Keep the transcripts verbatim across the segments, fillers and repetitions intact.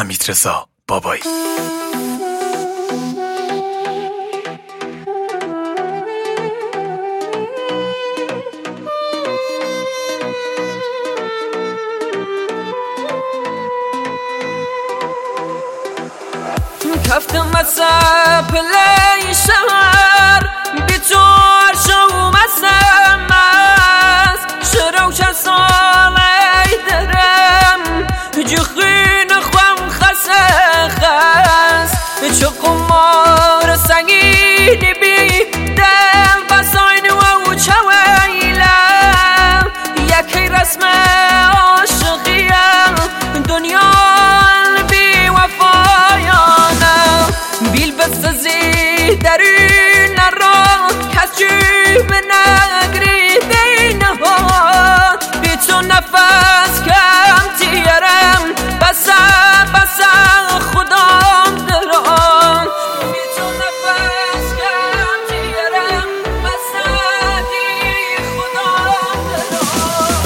حمیدرضا بابایی. کفتم مصب پلی شهر بیتور شو مستم از شروع که سالی درم جخین خوام خسه خست چو قمار سنگینی بی دل بساین و چویلم یکی رسم عاشقیم دنیا بی وفایانم بیل بسازی درین را کسی به نگری دینها بی تو نفس کم تیرم بسا بسا خودم درام بی تو نفس کم تیرم بسا دی خودم درام.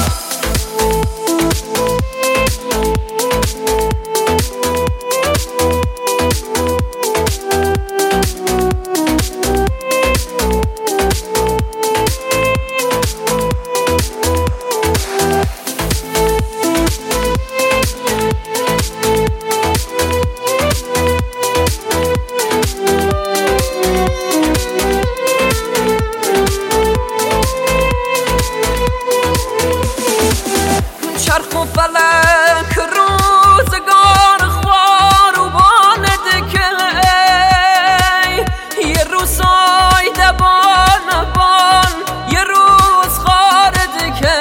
چرخ و فلک روزگار خوار و باند که یه روز سایده بان بان یه روز خارد که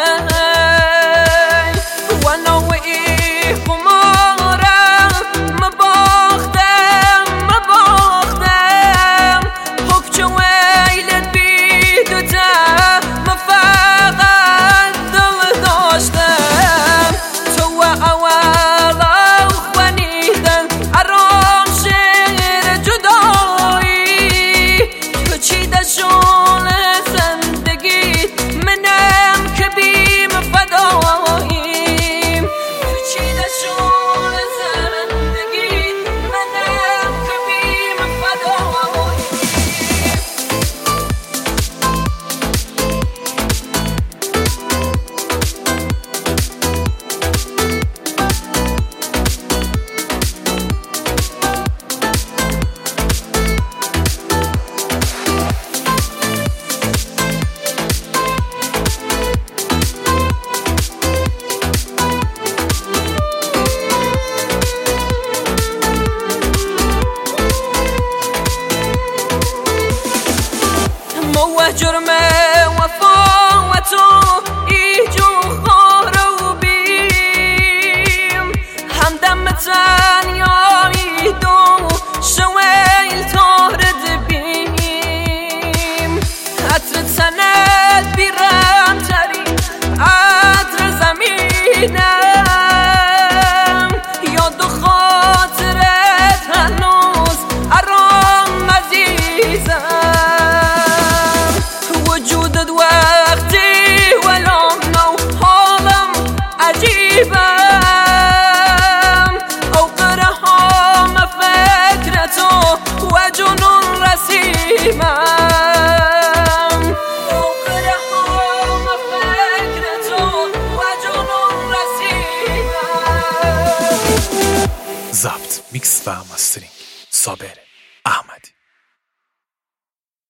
و نوعی خمارم مباختم مباختم حکچ ویلت بیدو تا مفاقت دل داشتم جرم وفا و تو ایجو خارو بیم همدم تنیایی دو شویل تارد بیم عطر تنت بیرم تری عطر زمینم یاد و خاطرت هنوز ارام عزیزم وجودت وقتی ولام نو حالم عجیبم اوقرهام فکرتو و جنون رسیمم اوقرهام فکرتو و جنون رسیمم. ضبط، میکس و مسترینگ صابر احمدی.